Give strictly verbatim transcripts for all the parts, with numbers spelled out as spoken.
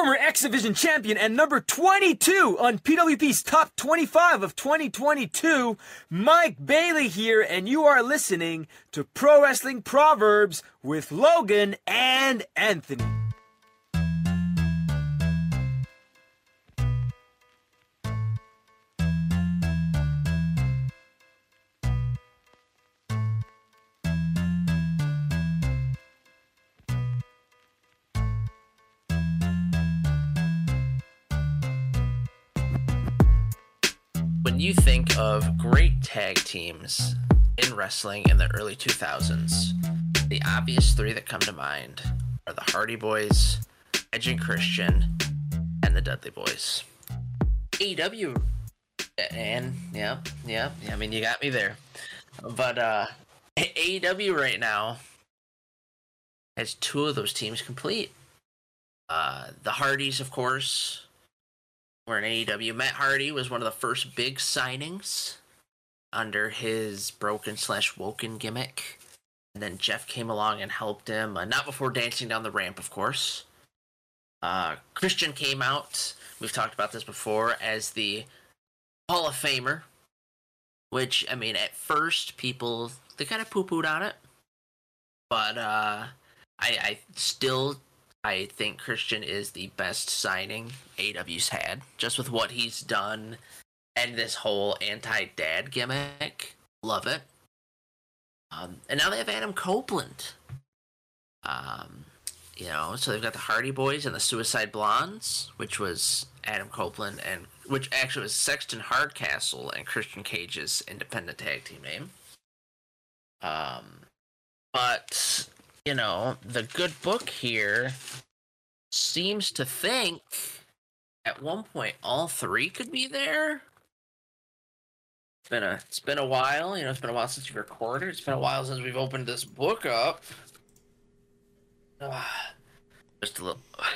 former X Division champion and number twenty-two on P W P's Top twenty-five of twenty twenty-two, Mike Bailey here, and you are listening to Pro Wrestling Proverbs with Logan and Anthony. When you think of great tag teams in wrestling in the early two thousands, the obvious three that come to mind are the Hardy Boys, Edge and Christian, and the Dudley Boys. A E W, and yeah, yeah, I mean, you got me there. But uh, A E W right now has two of those teams complete. Uh, the Hardys, of course, were in A E W. Matt Hardy was one of the first big signings under his broken slash woken gimmick. And then Jeff came along and helped him. Uh, not before dancing down the ramp, of course. Uh, Christian came out, we've talked about this before, as the Hall of Famer. Which, I mean, at first, people, they kind of poo-pooed on it. But uh, I, I still... I think Christian is the best signing A E W's had, just with what he's done and this whole anti-dad gimmick. Love it. Um, and now they have Adam Copeland. Um, you know, so they've got the Hardy Boys and the Suicide Blondes, which was Adam Copeland, and which actually was Sexton Hardcastle and Christian Cage's independent tag team name. Um, but... You know, the good book here seems to think at one point all three could be there. It's been a it's been a while, you know, it's been a while since we recorded. It's been a while since we've opened this book up. Uh, just a little.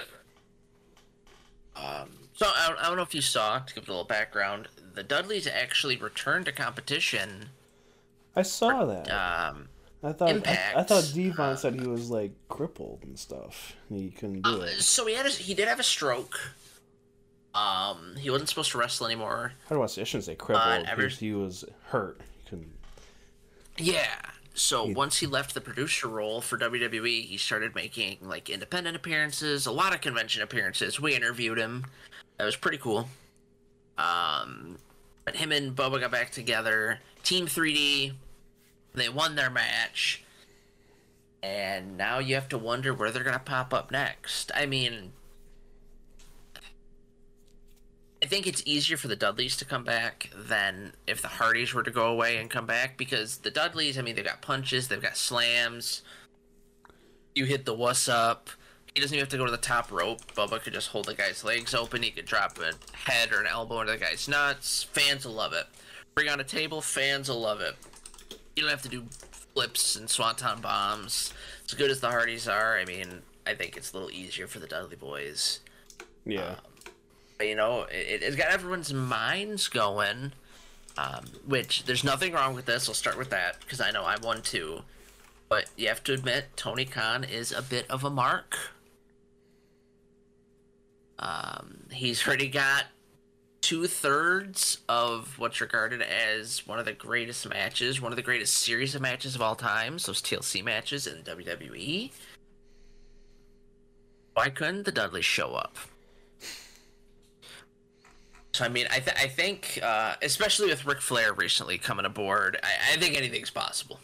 Um, so I don't, I don't know if you saw, to give it a little background, the Dudleys actually returned to competition. I saw that. Um. I thought Impact. I, I thought Devon said he was like crippled and stuff. He couldn't do Uh, it. so he had a, he did have a stroke. Um, he wasn't supposed to wrestle anymore. How do I say? I shouldn't say crippled. Uh, ever... he, he was hurt. He couldn't. Yeah. So he... once he left the producer role for W W E, he started making like independent appearances, a lot of convention appearances. We interviewed him. That was pretty cool. Um, but him and Bubba got back together. Team three D. They won their match, and now you have to wonder where they're going to pop up next. I mean, I think it's easier for the Dudleys to come back than if the Hardys were to go away and come back, because the Dudleys, I mean, they've got punches, they've got slams. You hit the wuss up. He doesn't even have to go to the top rope. Bubba could just hold the guy's legs open. He could drop a head or an elbow into the guy's nuts. Fans will love it. Bring on a table, fans will love it. You don't have to do flips and swanton bombs. As good as the Hardys are, I mean, I think it's a little easier for the Dudley Boys. Yeah. Um, but, you know, it, it's got everyone's minds going, um, which there's nothing wrong with this. I'll start with that, because I know I'm one too. But you have to admit, Tony Khan is a bit of a mark. Um, he's already got two-thirds of what's regarded as one of the greatest matches, one of the greatest series of matches of all time, those T L C matches in W W E. Why couldn't the Dudleys show up? So, I mean, I, th- I think, uh, especially with Ric Flair recently coming aboard, I, I think anything's possible.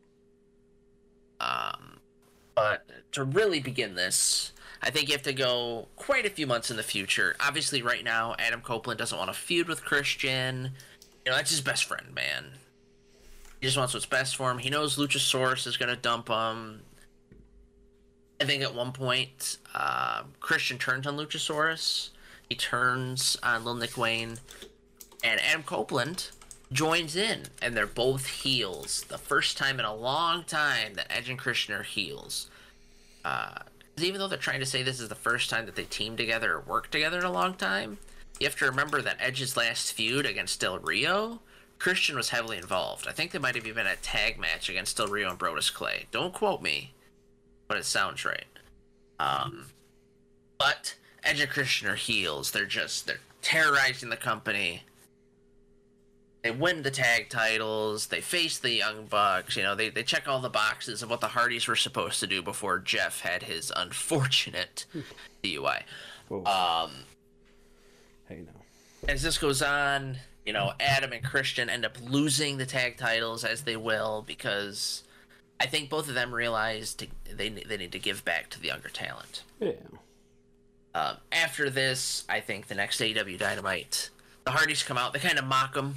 Um, but to really begin this, I think you have to go quite a few months in the future. Obviously, right now, Adam Copeland doesn't want to feud with Christian. You know, that's his best friend, man. He just wants what's best for him. He knows Luchasaurus is going to dump him. I think at one point, uh, Christian turns on Luchasaurus. He turns on Lil Nick Wayne. And Adam Copeland joins in. And they're both heels. The first time in a long time that Edge and Christian are heels. Uh... Even though they're trying to say this is the first time that they teamed together or worked together in a long time, you have to remember that Edge's last feud against Del Rio, Christian was heavily involved. I think they might have even had a tag match against Del Rio and Brodus Clay. Don't quote me, but it sounds right. Um, but Edge and Christian are heels. They're just, they're terrorizing the company. They win the tag titles. They face the Young Bucks. You know, they, they check all the boxes of what the Hardys were supposed to do before Jeff had his unfortunate D U I. Oh. Um, hey, no. as this goes on, you know, Adam and Christian end up losing the tag titles, as they will, because I think both of them realized to, they they need to give back to the younger talent. Yeah. Um, after this, I think the next A E W Dynamite, the Hardys come out. They kind of mock them.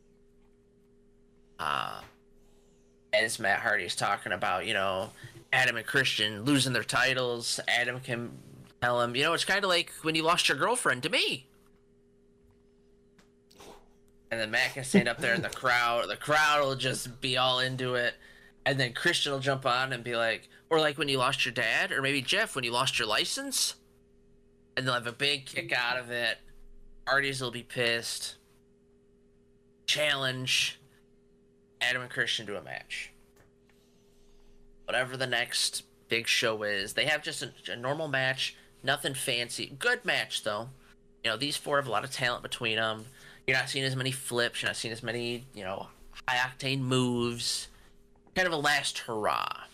Uh, as Matt Hardy's talking about, you know, Adam and Christian losing their titles. Adam can tell him, you know, it's kind of like when you lost your girlfriend to me. And then Matt can stand up there in the crowd. The crowd will just be all into it. And then Christian will jump on and be like, or like when you lost your dad, or maybe Jeff, when you lost your license. And they'll have a big kick out of it. Hardys will be pissed. Challenge Adam and Christian to a match. Whatever the next big show is. They have just a, a normal match. Nothing fancy. Good match, though. You know, these four have a lot of talent between them. You're not seeing as many flips. You're not seeing as many, you know, high-octane moves. Kind of a last hurrah.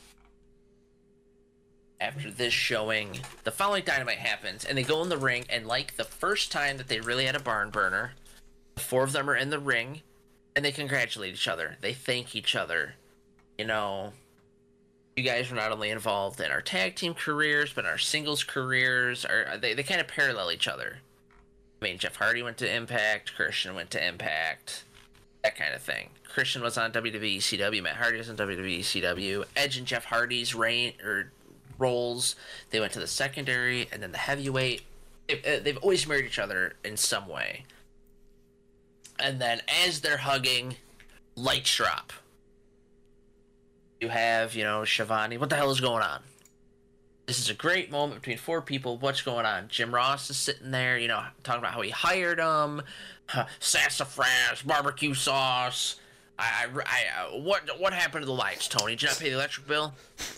After this showing, the following Dynamite happens, and they go in the ring, and like the first time that they really had a barn burner, the four of them are in the ring, and they congratulate each other. They thank each other. You know, you guys were not only involved in our tag team careers, but our singles careers. Or they, they kind of parallel each other. I mean, Jeff Hardy went to Impact, Christian went to Impact, that kind of thing. Christian was on W W E C W, Matt Hardy was on W W E C W. Edge and Jeff Hardy's reign, or roles, they went to the secondary and then the heavyweight. They've, they've always married each other in some way. And then as they're hugging, lights drop. You have, you know, Shivani. What the hell is going on? This is a great moment between four people. What's going on? Jim Ross is sitting there, you know, talking about how he hired him. Huh, sassafras, barbecue sauce. I, I, I, what, what happened to the lights, Tony? Did you not pay the electric bill?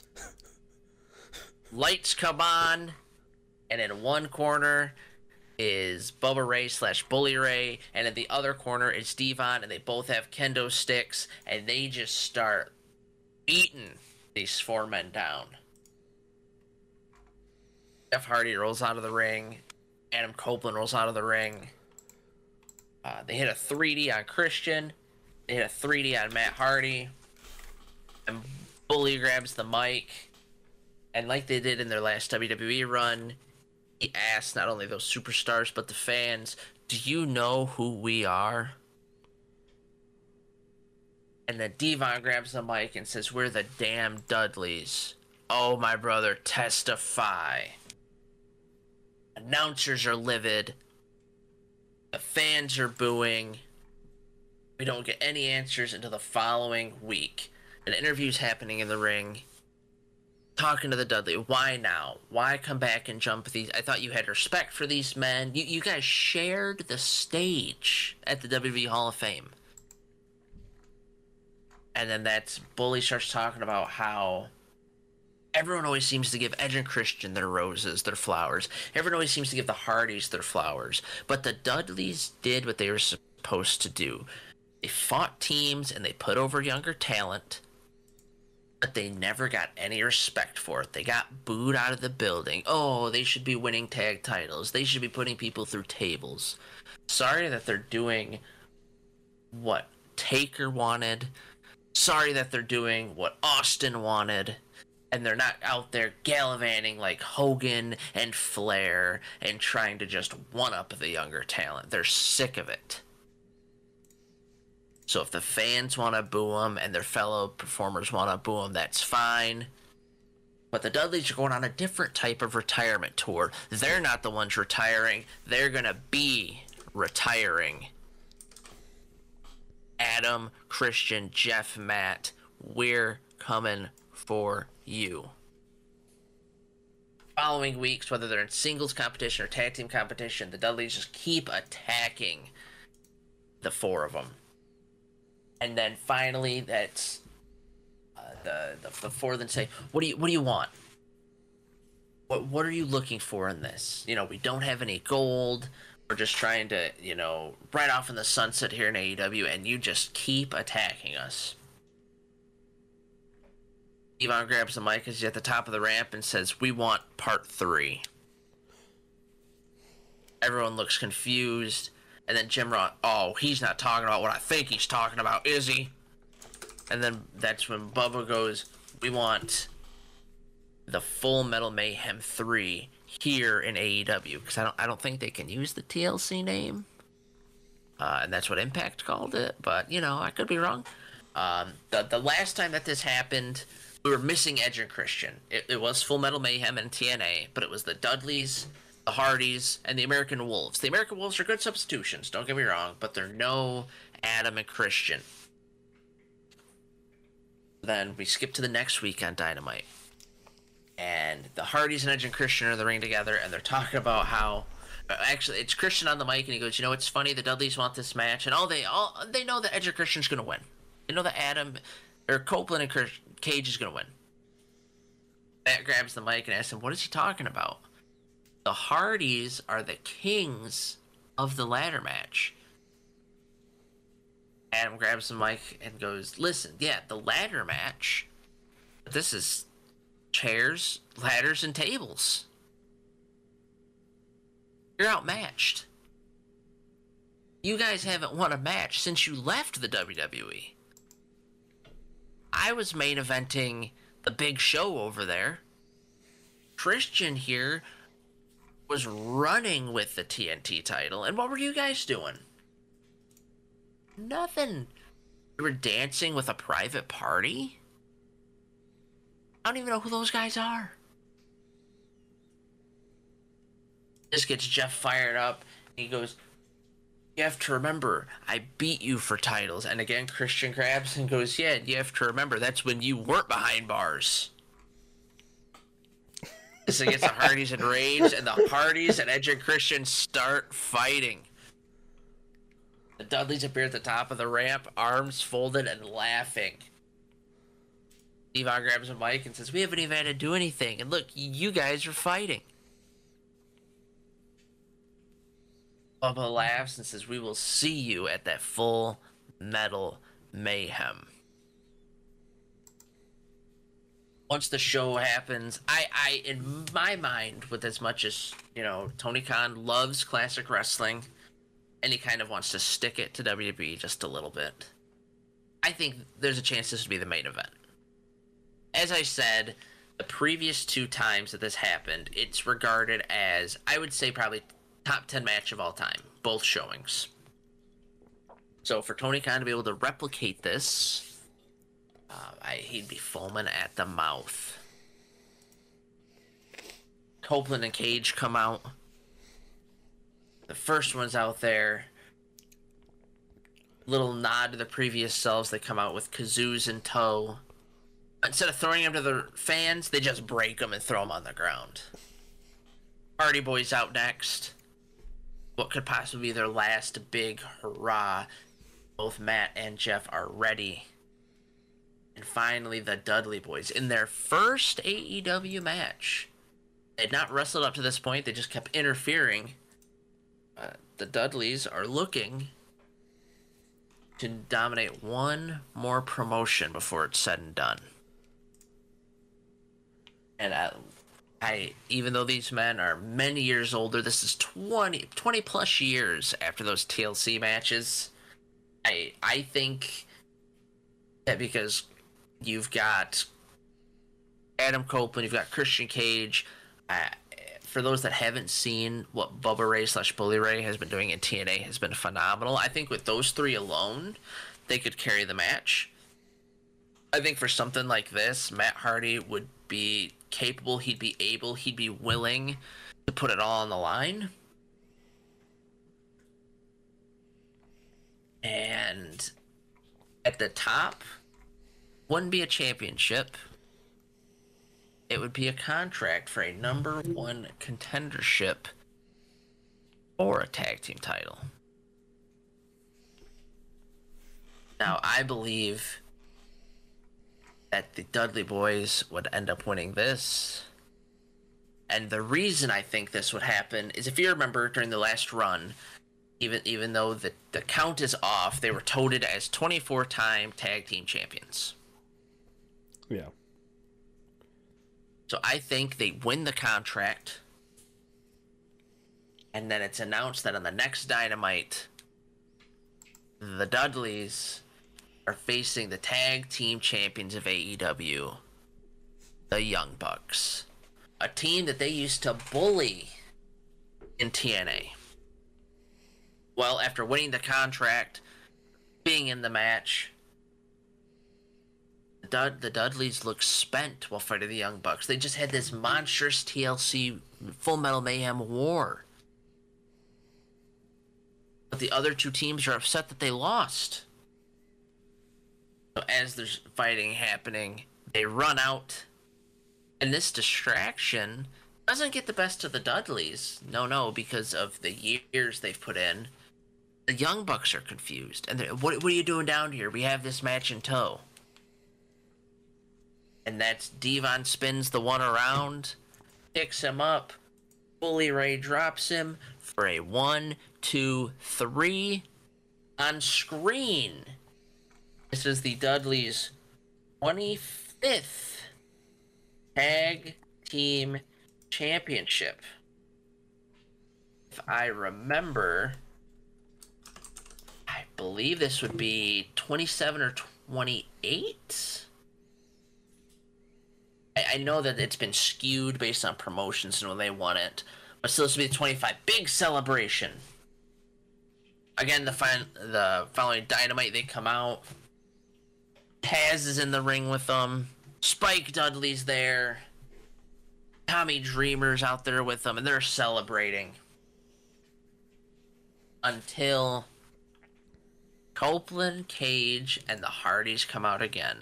Lights come on, and in one corner is Bubba Ray slash Bully Ray, and in the other corner is Devon, and they both have kendo sticks, and they just start beating these four men down. Jeff Hardy rolls out of the ring. Adam Copeland rolls out of the ring. Uh, they hit a three D on Christian. They hit a three D on Matt Hardy. And Bully grabs the mic. And like they did in their last W W E run, he asked not only those superstars, but the fans, do you know who we are? And then Devon grabs the mic and says, we're the damn Dudleys. Oh, my brother, testify. Announcers are livid. The fans are booing. We don't get any answers until the following week. An interview's happening in the ring. Talking to the Dudley. Why now? Why come back and jump these? I thought you had respect for these men. You, you guys shared the stage at the W W E Hall of Fame. And then that's Bully starts talking about how everyone always seems to give Edge and Christian their roses, their flowers. Everyone always seems to give the Hardys their flowers. But the Dudleys did what they were supposed to do. They fought teams and they put over younger talent, but they never got any respect for it. They got booed out of the building. Oh, they should be winning tag titles. They should be putting people through tables. Sorry that they're doing what Taker wanted. Sorry that they're doing what Austin wanted. And they're not out there gallivanting like Hogan and Flair and trying to just one-up the younger talent. They're sick of it. So if the fans want to boo them and their fellow performers want to boo them, that's fine. But the Dudleys are going on a different type of retirement tour. They're not the ones retiring. They're going to be retiring. Adam, Christian, Jeff, Matt, we're coming for you. Following weeks, whether they're in singles competition or tag team competition, the Dudleys just keep attacking the four of them. And then finally, that's uh, the, the the four of them say, "What do you what do you want? What what are you looking for in this? You know, we don't have any gold. We're just trying to, you know, right off in the sunset here in A E W, and you just keep attacking us. Devon grabs the mic as he's at the top of the ramp and says, "We want part three." Everyone looks confused, and then Jim Ross, "Oh, he's not talking about what I think he's talking about, is he?" And then that's when Bubba goes, "We want the Full Metal Mayhem three here in A E W," because I don't, I don't think they can use the T L C name, uh, and that's what Impact called it. But you know, I could be wrong. Um, the the last time that this happened, we were missing Edge and Christian. It, it was Full Metal Mayhem and T N A, but it was the Dudleys, the Hardys, and the American Wolves. The American Wolves are good substitutions, don't get me wrong, but they're no Adam and Christian. Then we skip to the next week on Dynamite. And the Hardys and Edge and Christian are in the ring together, and they're talking about how, actually, it's Christian on the mic, and he goes, "You know, it's funny, the Dudleys want this match, and all they all they know that Edge and Christian's going to win. They know that Adam, or Copeland and Chris, Cage is going to win." Matt grabs the mic and asks him, what is he talking about? The Hardys are the kings of the ladder match. Adam grabs the mic and goes, "Listen, yeah, the ladder match, this is chairs, ladders, and tables. You're outmatched. You guys haven't won a match since you left the W W E. I was main eventing the big show over there. Christian here was running with the T N T title, and what were you guys doing? Nothing. You were dancing with a private party? I don't even know who those guys are." This gets Jeff fired up. He goes, "You have to remember, I beat you for titles." And again, Christian grabs and goes, "Yeah, you have to remember, that's when you weren't behind bars." This gets the Hardys enraged, and the Hardys and Edge and Christian start fighting. The Dudleys appear at the top of the ramp, arms folded and laughing. Devon grabs a mic and says, "We haven't even had to do anything, and look, you guys are fighting." Bubba laughs and says, "We will see you at that Full Metal Mayhem." Once the show happens, I, I, in my mind, with as much as, you know, Tony Khan loves classic wrestling, and he kind of wants to stick it to W W E just a little bit, I think there's a chance this would be the main event. As I said, the previous two times that this happened, it's regarded as, I would say, probably top ten match of all time, both showings. So for Tony Khan to be able to replicate this, uh, I, he'd be foaming at the mouth. Copeland and Cage come out. The first one's out there. Little nod to the previous selves. They come out with kazoos in tow. Instead of throwing them to the fans, they just break them and throw them on the ground. Hardy Boys out next. What could possibly be their last big hurrah. Both Matt and Jeff are ready. And finally, the Dudley Boys in their first A E W match. They had not wrestled up to this point. They just kept interfering. Uh, the Dudleys are looking to dominate one more promotion before it's said and done. And I, I, even though these men are many years older, this is twenty, twenty plus years after those T L C matches. I, I think that because you've got Adam Copeland, you've got Christian Cage. Uh, for those that haven't seen what Bubba Ray slash Bully Ray has been doing in T N A has been phenomenal. I think with those three alone, they could carry the match. I think for something like this, Matt Hardy would be capable, he'd be able, he'd be willing to put it all on the line. And at the top, wouldn't be a championship. It would be a contract for a number one contendership or a tag team title. Now, I believe that the Dudley Boys would end up winning this, And the reason I think this would happen is if you remember during the last run, even even though the, the count is off, they were touted as twenty-four time tag team champions. Yeah. So I think they win the contract, and then it's announced that on the next Dynamite, the Dudleys are facing the tag team champions of A E W, the Young Bucks, a team that they used to bully in T N A. Well, after winning the contract, being in the match, the, Dud- the Dudleys look spent while fighting the Young Bucks. They just had this monstrous T L C Full Metal Mayhem war. But the other two teams are upset that they lost. So as there's fighting happening, they run out. And this distraction doesn't get the best of the Dudleys. No, no, because of the years they've put in. The Young Bucks are confused. And what, what are you doing down here? We have this match in tow. And that's Devon spins the one around, picks him up. Bully Ray drops him for a one, two, three on screen. This is the Dudleys' twenty-fifth Tag Team Championship. If I remember, I believe this would be twenty-seven or twenty-eight. I, I know that it's been skewed based on promotions and when they won it, but still this would be the twenty-five. Big celebration. Again, the fin- the following Dynamite, they come out. Taz is in the ring with them. Spike Dudley's there. Tommy Dreamer's out there with them, and they're celebrating. Until Copeland, Cage, and the Hardys come out again.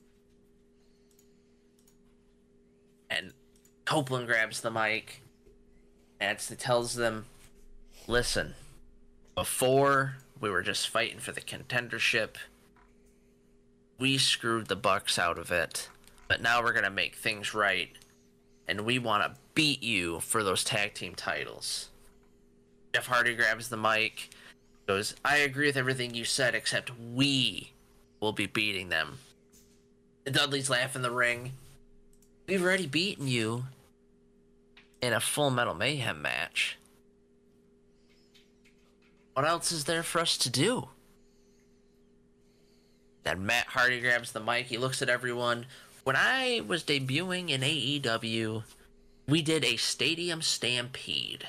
And Copeland grabs the mic and tells them, listen, before we were just fighting for the contendership, we screwed the Bucks out of it, but now we're going to make things right, and we want to beat you for those tag team titles. Jeff Hardy grabs the mic, goes, I agree with everything you said, except we will be beating them. The Dudleys laugh in the ring. We've already beaten you in a Full Metal Mayhem match. What else is there for us to do? Then Matt Hardy grabs the mic. He looks at everyone. When I was debuting in A E W, we did a stadium stampede.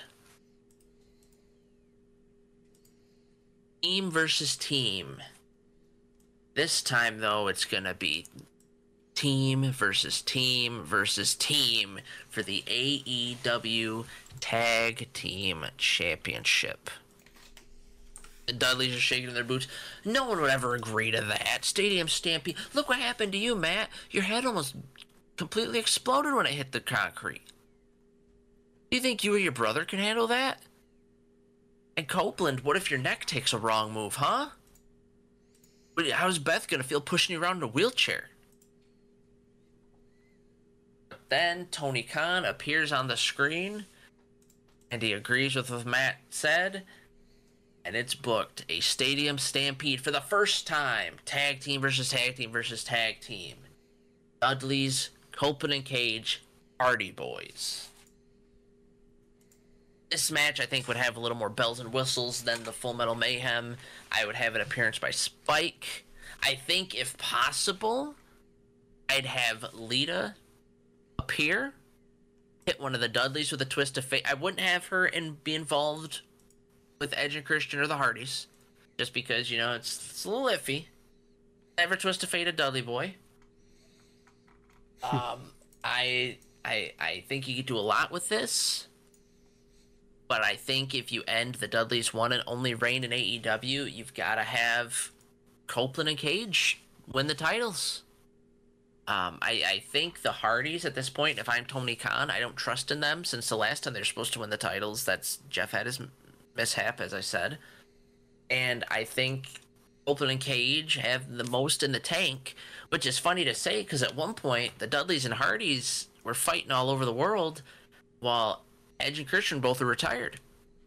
Team versus team. This time, though, it's going to be team versus team versus team for the A E W Tag Team Championship. The Dudleys are shaking in their boots. No one would ever agree to that. Stadium stampede. Look what happened to you, Matt. Your head almost completely exploded when it hit the concrete. Do you think you or your brother can handle that? And Copeland, what if your neck takes a wrong move, huh? How's Beth gonna feel pushing you around in a wheelchair? Then Tony Khan appears on the screen, and he agrees with what Matt said. And it's booked a stadium stampede for the first time. Tag team versus tag team versus tag team. Dudleys, Copeland and Cage, Hardy Boys. This match, I think, would have a little more bells and whistles than the Full Metal Mayhem. I would have an appearance by Spike. I think, if possible, I'd have Lita appear, hit one of the Dudleys with a twist of fate. I wouldn't have her in, be involved with Edge and Christian or the Hardys, just because, you know, it's, it's a little iffy. Never twist of fate a Dudley boy. um, I, I, I think you could do a lot with this, but I think if you end the Dudleys' one and only reign in A E W, you've got to have Copeland and Cage win the titles. Um, I, I think the Hardys at this point, if I'm Tony Khan, I don't trust in them, since the last time they're supposed to win the titles, that's Jeff had his mishap, as I said. And I think Copeland and Cage have the most in the tank, which is funny to say, because at one point, the Dudleys and Hardys were fighting all over the world, while Edge and Christian both are retired.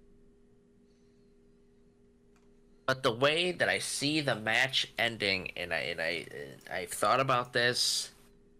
But the way that I see the match ending, and I and I I've thought about this,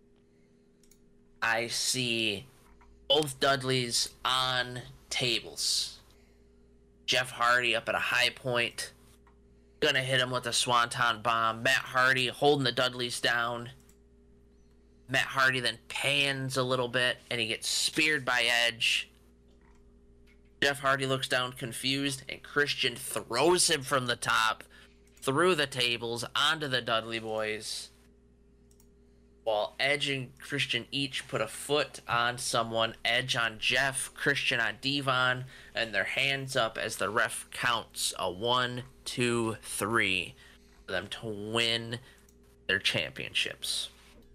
I see both Dudleys on tables. Jeff Hardy up at a high point, gonna hit him with a swanton bomb. Matt Hardy holding the Dudleys down. Matt Hardy then pans a little bit, and he gets speared by Edge. Jeff Hardy looks down confused, and Christian throws him from the top, through the tables, onto the Dudley Boys. While Edge and Christian each put a foot on someone, Edge on Jeff, Christian on Devon, and their hands up as the ref counts a one, two, three for them to win their championships.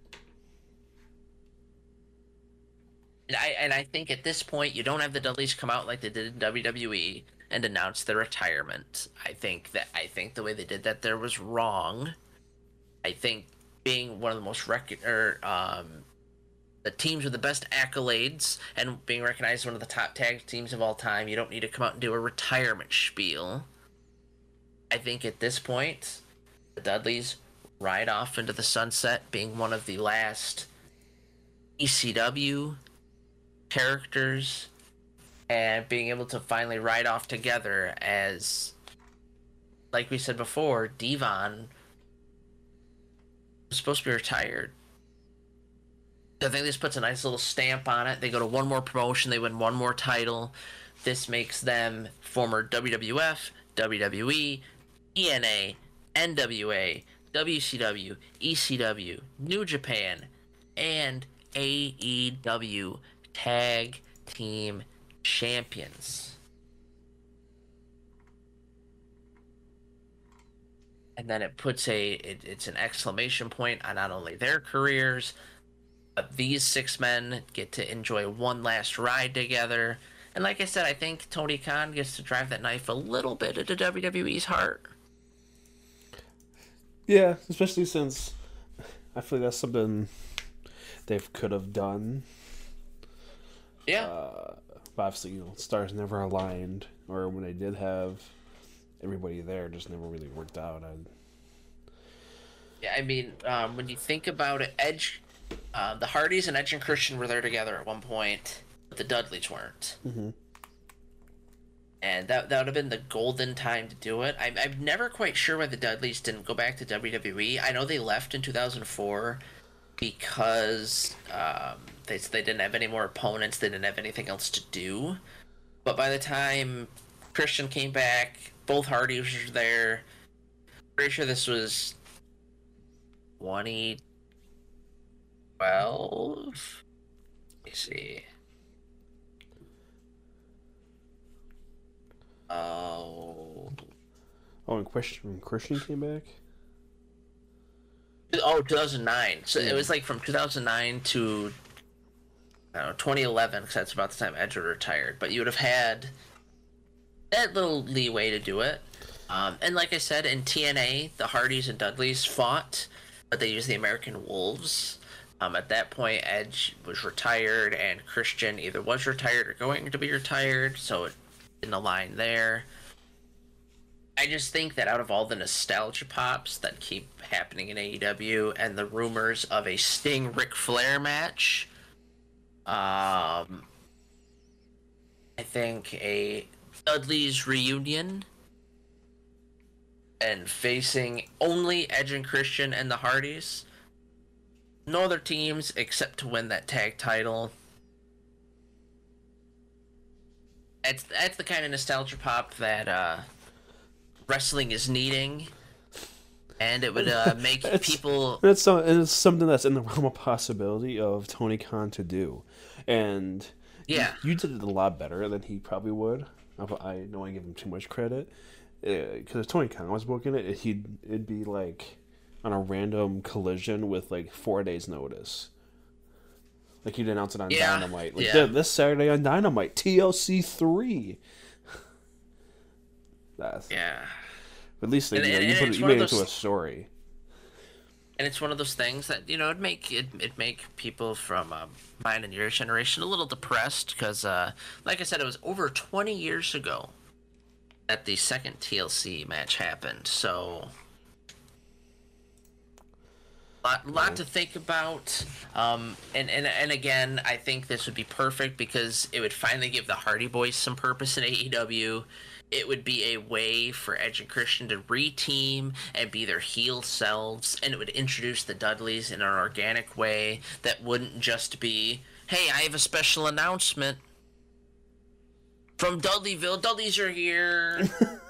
And I, and I think at this point, you don't have the Dudleys come out like they did in W W E and announce their retirement. I think that I think the way they did that there was wrong. I think being one of the most rec- or um, the teams with the best accolades and being recognized as one of the top tag teams of all time, you don't need to come out and do a retirement spiel. I think at this point, the Dudleys ride off into the sunset, being one of the last E C W characters, and being able to finally ride off together as, like we said before, Devon was supposed to be retired. I think this puts a nice little stamp on it. They go to one more promotion, they win one more title. This makes them former W W F, W W E, E N A, N W A, W C W, E C W, New Japan, and A E W Tag Team Champions. And then it puts a it, it's an exclamation point on not only their careers, but these six men get to enjoy one last ride together. And like I said, I think Tony Khan gets to drive that knife a little bit into W W E's heart. Yeah, especially since I feel like that's something they could have done. Yeah. Uh, but obviously, you know, stars never aligned, or when they did have everybody there, just never really worked out. I... Yeah, I mean, um, when you think about it, Edge, uh, the Hardys and Edge and Christian were there together at one point, but the Dudleys weren't. Mm-hmm. And that that would have been the golden time to do it. I'm, I'm never quite sure why the Dudleys didn't go back to W W E. I know they left in two thousand four because um, they, they didn't have any more opponents. They didn't have anything else to do. But by the time Christian came back, both Hardys were there. Pretty sure this was twenty twelve. Let me see. Oh. Oh, and Christian, Christian came back? Oh, two thousand nine. So it was like from two thousand nine to, I don't know, twenty eleven, because that's about the time Edge retired. But you would have had that little leeway to do it. Um, and like I said, in T N A, the Hardys and Dudleys fought, but they used the American Wolves. Um, at that point, Edge was retired, and Christian either was retired or going to be retired, so it didn't align there. I just think that out of all the nostalgia pops that keep happening in A E W and the rumors of a Sting Ric Flair match, um, I think a Dudley's reunion and facing only Edge and Christian and the Hardys, no other teams except to win that tag title. That's that's the kind of nostalgia pop that uh, wrestling is needing, and it would uh, make it's, people. It's, some, it's something that's in the realm of possibility of Tony Khan to do, and yeah, you, you did it a lot better than he probably would. I, I don't want to give him too much credit, because if Tony Khan was booking it, he'd it'd be like on a random collision with like four days notice. Like he'd announce it on yeah, Dynamite. Like yeah. this Saturday on Dynamite, T L C three. That's, yeah. At least they, And- you know, and- you and put it's it, you one of made it into those- a story. And it's one of those things that, you know, it'd make it it make people from um, mine and your generation a little depressed because, uh, like I said, it was over twenty years ago that the second T L C match happened. So, lot lot to think about. Um, and and and again, I think this would be perfect because it would finally give the Hardy Boys some purpose in A E W. It would be a way for Edge and Christian to re-team and be their heel selves, and it would introduce the Dudleys in an organic way that wouldn't just be, hey, I have a special announcement from Dudleyville. Dudleys are here.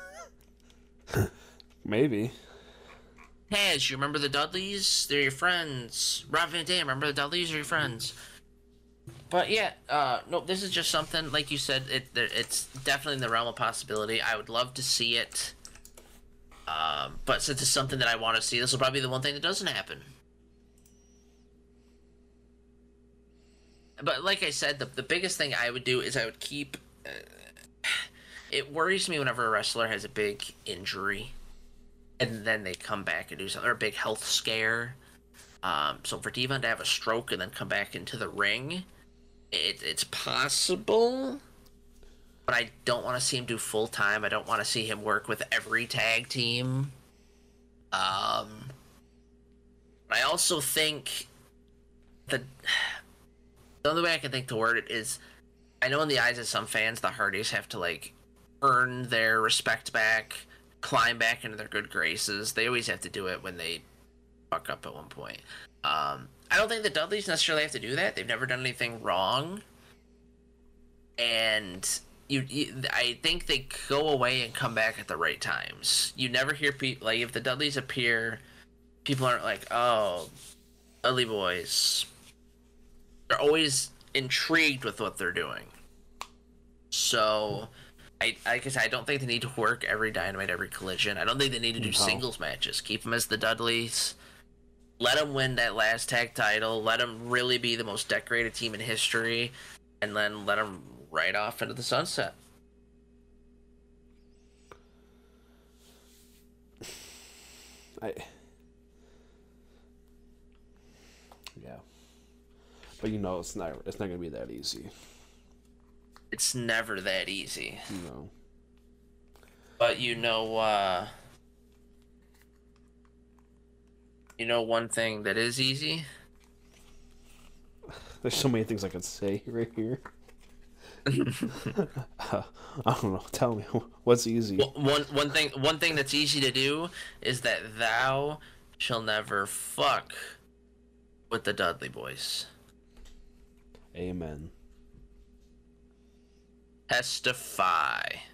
Maybe. Taz, you remember the Dudleys? They're your friends. Rob Van Dam, remember the Dudleys are your friends? But yeah, uh, no, this is just something, like you said, it it's definitely in the realm of possibility. I would love to see it. Um, but since it's something that I want to see, this will probably be the one thing that doesn't happen. But like I said, the, the biggest thing I would do is I would keep... Uh, it worries me whenever a wrestler has a big injury, and then they come back and do something, or a big health scare. Um, so for Devon to have a stroke and then come back into the ring... It, it's possible, but I don't want to see him do full time. I don't want to see him work with every tag team. Um, but I also think that the only way I can think to word it is, I know in the eyes of some fans, the Hardys have to like earn their respect back, climb back into their good graces. They always have to do it when they fuck up at one point. Um, I don't think the Dudleys necessarily have to do that. They've never done anything wrong. And you, you I think they go away and come back at the right times. You never hear people, like, if the Dudleys appear, people aren't like, oh, Dudley Boys. They're always intrigued with what they're doing. So, I, I guess I don't think they need to work every Dynamite, every Collision. I don't think they need to do no. singles matches. Keep them as the Dudleys. Let them win that last tag title. Let them really be the most decorated team in history. And then let them right off into the sunset. I... Yeah. But you know it's not it's not going to be that easy. It's never that easy. No. But you know, uh... You know one thing that is easy? There's so many things I could say right here. uh, I don't know. Tell me, what's easy? Well, one one thing one thing that's easy to do is that thou shall never fuck with the Dudley Boys. Amen. Testify.